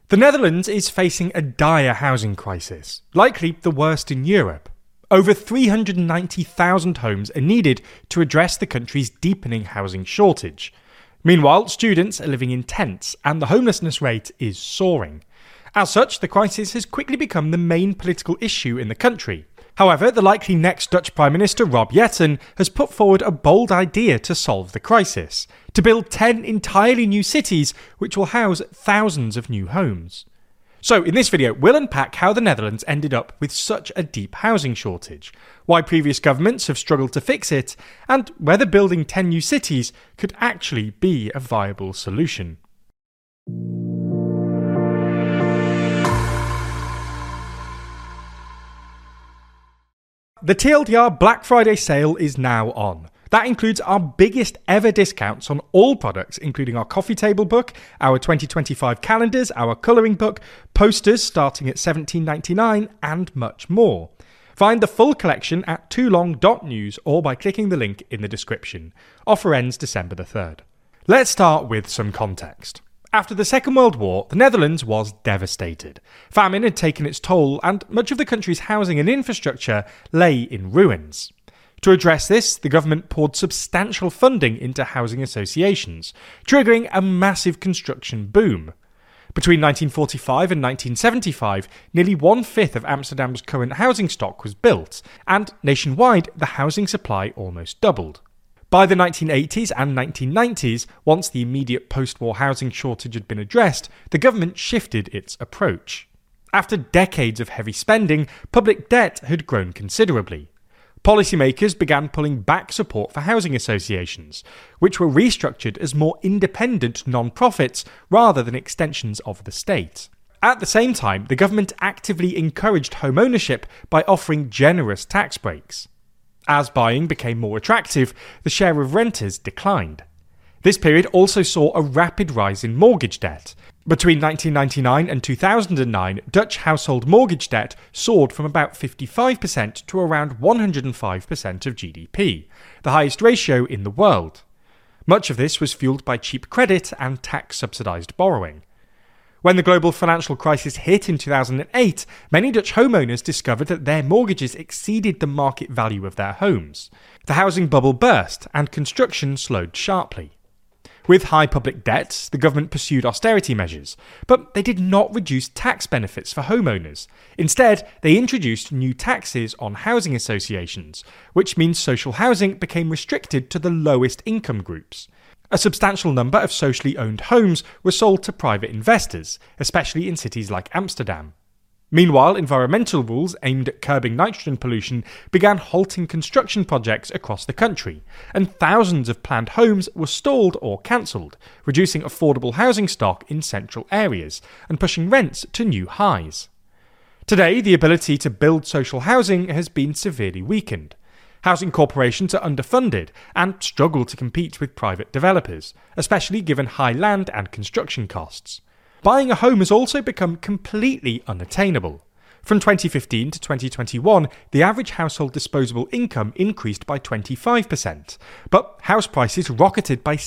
The Netherlands is facing a dire housing crisis, likely the worst in Europe. Over 390,000 homes are needed to address the country's deepening housing shortage. Meanwhile, students are living in tents and the homelessness rate is soaring. As such, the crisis has quickly become the main political issue in the country. However, the likely next Dutch Prime Minister, Rob Jetten, has put forward a bold idea to solve the crisis: to build 10 entirely new cities which will house thousands of new homes. So in this video, we'll unpack how the Netherlands ended up with such a deep housing shortage, why previous governments have struggled to fix it, and whether building 10 new cities could actually be a viable solution. The TLDR Black Friday sale is now on. That includes our biggest ever discounts on all products, including our coffee table book, our 2025 calendars, our colouring book, posters starting at $17.99, and much more. Find the full collection at toolong.news or by clicking the link in the description. Offer ends December the 3rd. Let's start with some context. After the Second World War, the Netherlands was devastated. Famine had taken its toll, and much of the country's housing and infrastructure lay in ruins. To address this, the government poured substantial funding into housing associations, triggering a massive construction boom. Between 1945 and 1975, nearly 1/5 of Amsterdam's current housing stock was built, and nationwide, the housing supply almost doubled. By the 1980s and 1990s, once the immediate post-war housing shortage had been addressed, the government shifted its approach. After decades of heavy spending, public debt had grown considerably. Policymakers began pulling back support for housing associations, which were restructured as more independent non-profits rather than extensions of the state. At the same time, the government actively encouraged home ownership by offering generous tax breaks. As buying became more attractive, the share of renters declined. This period also saw a rapid rise in mortgage debt. Between 1999 and 2009, Dutch household mortgage debt soared from about 55% to around 105% of GDP, the highest ratio in the world. Much of this was fueled by cheap credit and tax-subsidised borrowing. When the global financial crisis hit in 2008, many Dutch homeowners discovered that their mortgages exceeded the market value of their homes. The housing bubble burst and construction slowed sharply. With high public debts, the government pursued austerity measures, but they did not reduce tax benefits for homeowners. Instead, they introduced new taxes on housing associations, which means social housing became restricted to the lowest income groups. A substantial number of socially owned homes were sold to private investors, especially in cities like Amsterdam. Meanwhile, environmental rules aimed at curbing nitrogen pollution began halting construction projects across the country, and thousands of planned homes were stalled or cancelled, reducing affordable housing stock in central areas and pushing rents to new highs. Today, the ability to build social housing has been severely weakened. Housing corporations are underfunded and struggle to compete with private developers, especially given high land and construction costs. Buying a home has also become completely unattainable. From 2015 to 2021, the average household disposable income increased by 25%, but house prices rocketed by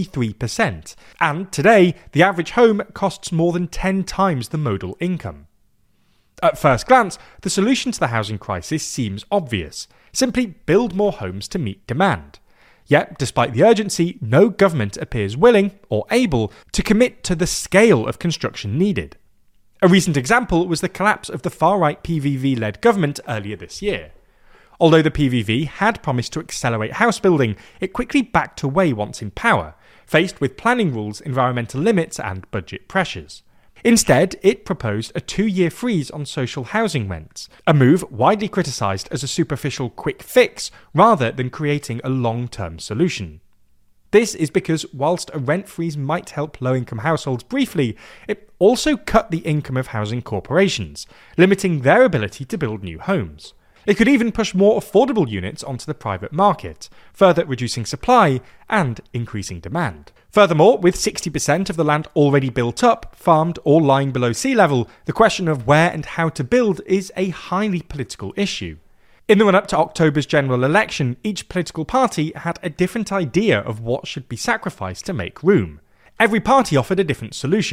63%, and today, the average home costs more than 10 times the modal income. At first glance, the solution to the housing crisis seems obvious. Simply build more homes to meet demand. Yet, despite the urgency, no government appears willing or able to commit to the scale of construction needed. A recent example was the collapse of the far-right PVV-led government earlier this year. Although the PVV had promised to accelerate house building, it quickly backed away once in power, faced with planning rules, environmental limits and budget pressures. Instead, it proposed a 2-year freeze on social housing rents, a move widely criticised as a superficial quick fix rather than creating a long-term solution. This is because whilst a rent freeze might help low-income households briefly, it also cut the income of housing corporations, limiting their ability to build new homes. It could even push more affordable units onto the private market, further reducing supply and increasing demand. Furthermore, with 60% of the land already built up, farmed or lying below sea level, the question of where and how to build is a highly political issue. In the run-up to October's general election, each political party had a different idea of what should be sacrificed to make room. Every party offered a different solution.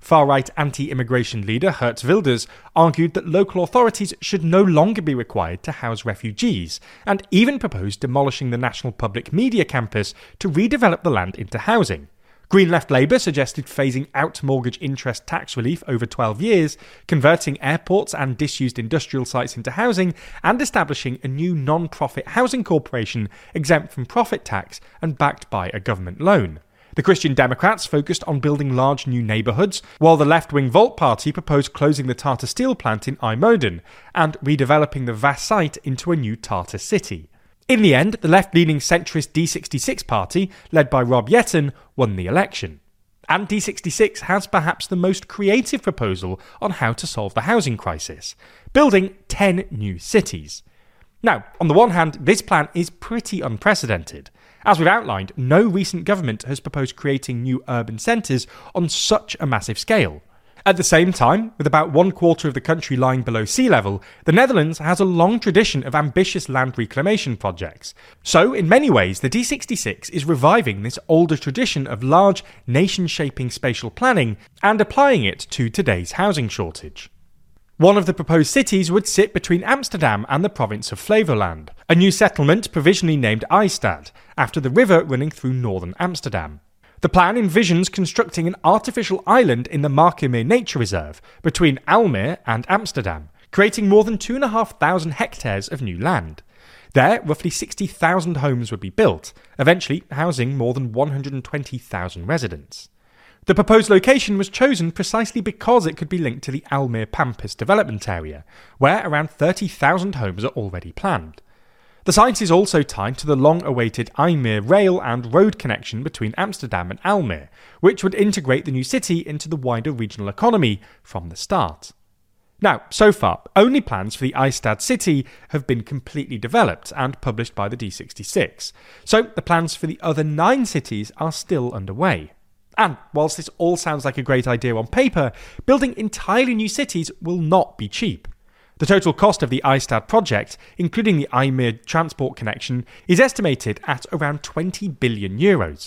Far-right anti-immigration leader Geert Wilders argued that local authorities should no longer be required to house refugees, and even proposed demolishing the National Public Media campus to redevelop the land into housing. Green Left Labour suggested phasing out mortgage interest tax relief over 12 years, converting airports and disused industrial sites into housing, and establishing a new non-profit housing corporation exempt from profit tax and backed by a government loan. The Christian Democrats focused on building large new neighbourhoods, while the left-wing Volt Party proposed closing the Tata Steel plant in IJmuiden and redeveloping the vast site into a new Tata city. In the end, the left-leaning centrist D66 party, led by Rob Jetten, won the election. And D66 has perhaps the most creative proposal on how to solve the housing crisis: building 10 new cities. Now, on the one hand, this plan is pretty unprecedented. As we've outlined, no recent government has proposed creating new urban centres on such a massive scale. At the same time, with about 1/4 of the country lying below sea level, the Netherlands has a long tradition of ambitious land reclamation projects. So, in many ways, the D66 is reviving this older tradition of large, nation-shaping spatial planning and applying it to today's housing shortage. One of the proposed cities would sit between Amsterdam and the province of Flevoland, a new settlement provisionally named IJstad, after the river running through northern Amsterdam. The plan envisions constructing an artificial island in the Markermeer Nature Reserve between Almere and Amsterdam, creating more than 2,500 hectares of new land. There, roughly 60,000 homes would be built, eventually housing more than 120,000 residents. The proposed location was chosen precisely because it could be linked to the Almere Pampas development area, where around 30,000 homes are already planned. The site is also tied to the long-awaited IJmuiden rail and road connection between Amsterdam and Almere, which would integrate the new city into the wider regional economy from the start. Now, so far, only plans for the IJstad city have been completely developed and published by the D66, so the plans for the other 9 cities are still underway. And whilst this all sounds like a great idea on paper, building entirely new cities will not be cheap. The total cost of the IJstad project, including the IJmuiden transport connection, is estimated at around €20 billion.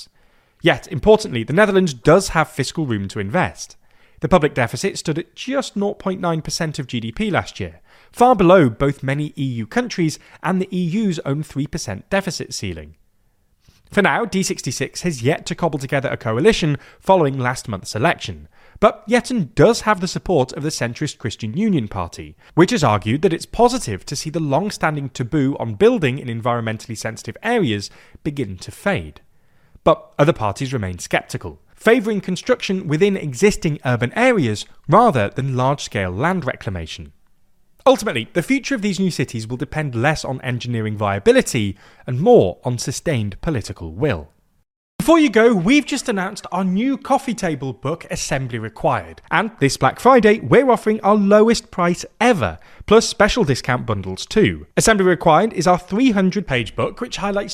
Yet, importantly, the Netherlands does have fiscal room to invest. The public deficit stood at just 0.9% of GDP last year, far below both many EU countries and the EU's own 3% deficit ceiling. For now, D66 has yet to cobble together a coalition following last month's election, but Jetten does have the support of the centrist Christian Union Party, which has argued that it's positive to see the long-standing taboo on building in environmentally sensitive areas begin to fade. But other parties remain sceptical, favouring construction within existing urban areas rather than large-scale land reclamation. Ultimately, the future of these new cities will depend less on engineering viability and more on sustained political will. Before you go, we've just announced our new coffee table book, Assembly Required. And this Black Friday, we're offering our lowest price ever, plus special discount bundles too. Assembly Required is our 300-page book, which highlights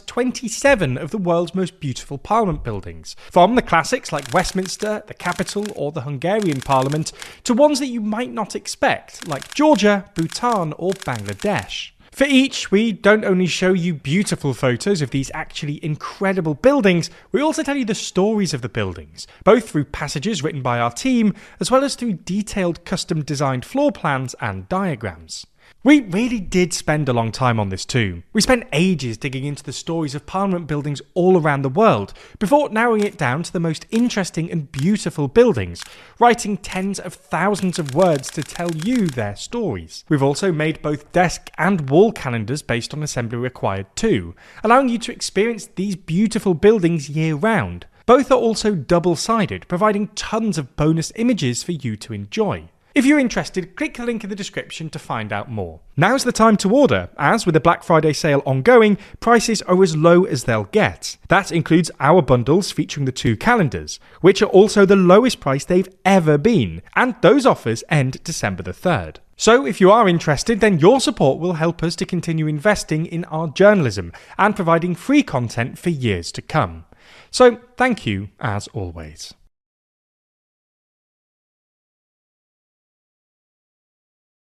27 of the world's most beautiful parliament buildings. From the classics like Westminster, the Capitol, or the Hungarian Parliament, to ones that you might not expect, like Georgia, Bhutan, or Bangladesh. For each, we don't only show you beautiful photos of these actually incredible buildings, we also tell you the stories of the buildings, both through passages written by our team, as well as through detailed custom-designed floor plans and diagrams. We really did spend a long time on this too. We spent ages digging into the stories of parliament buildings all around the world, before narrowing it down to the most interesting and beautiful buildings, writing tens of thousands of words to tell you their stories. We've also made both desk and wall calendars based on Assembly Required too, allowing you to experience these beautiful buildings year-round. Both are also double-sided, providing tons of bonus images for you to enjoy. If you're interested, click the link in the description to find out more. Now's the time to order, as with the Black Friday sale ongoing, prices are as low as they'll get. That includes our bundles featuring the 2 calendars, which are also the lowest price they've ever been, and those offers end December the 3rd. So if you are interested, then your support will help us to continue investing in our journalism and providing free content for years to come. So thank you, as always.